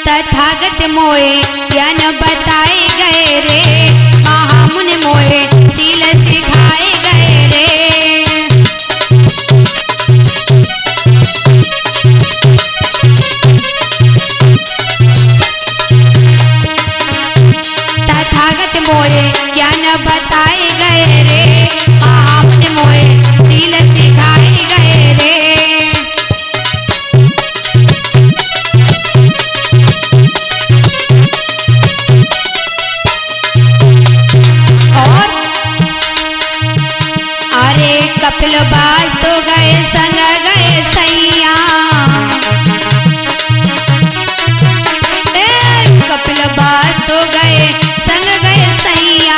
तथागत मोए ज्ञान बताए गए रे, महामुनि मोए शील सिखाए गए रे। तथागत मोए ज्ञान बताए गए रे, महामुनि मोए शील सिखाए गए रे। कपिल बास तो गए संग गए सैया, कपिल बास तो गए संग गए सैया।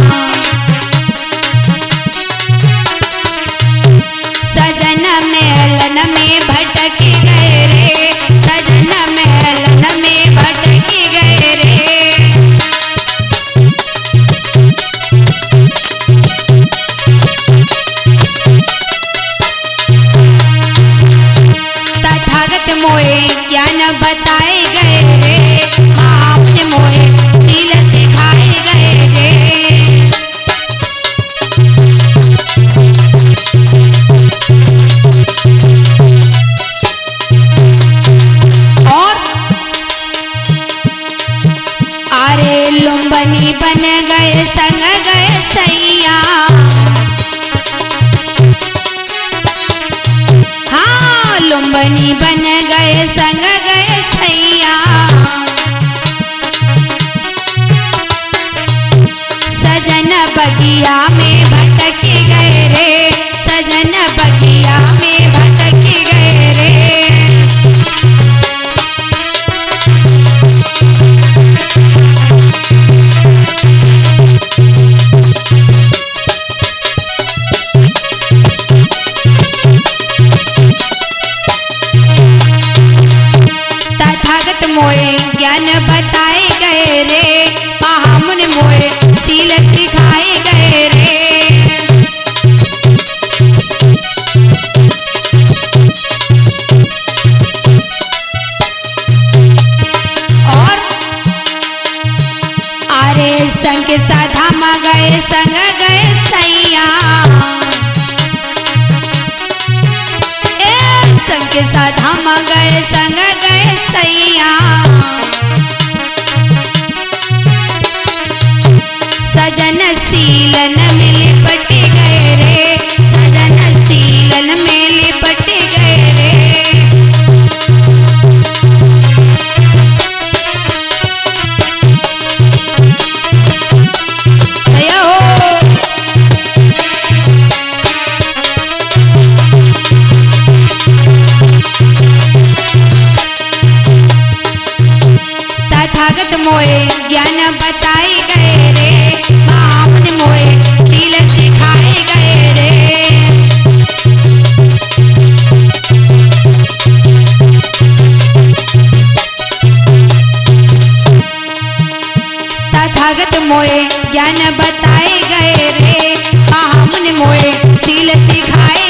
सजन मेलन में भटक गए रे, सजन मेलन में भटक गए रे। मोए ज्ञान बताए गए रे, महामुनि मोए शील सिखाए गए रे। और अरे लुम्बनी बन गए संग गए सैया, हाँ लुम्बनी बन गए संग गए सैया। सजन बगिया में भटक गए रे, सजन बगिया में भटक गए रे। मोए ज्ञान बताए गए रे, महामुनि मोए शील सिखाए गए रे। और अरे संग साधा मा गए संग गए सैया, संग साधा मा गए संग गए सैया। सजन सीलन में लिपट गए रे, सजन सीलन में लिपट गए रे। भैया हो तथागत मोए ज्ञान बताए गए रे, महामुनि मोए शील सिखाए गए रे। तथागत मोए ज्ञान बताए गए रे, महामुनि मोए शील सिखाए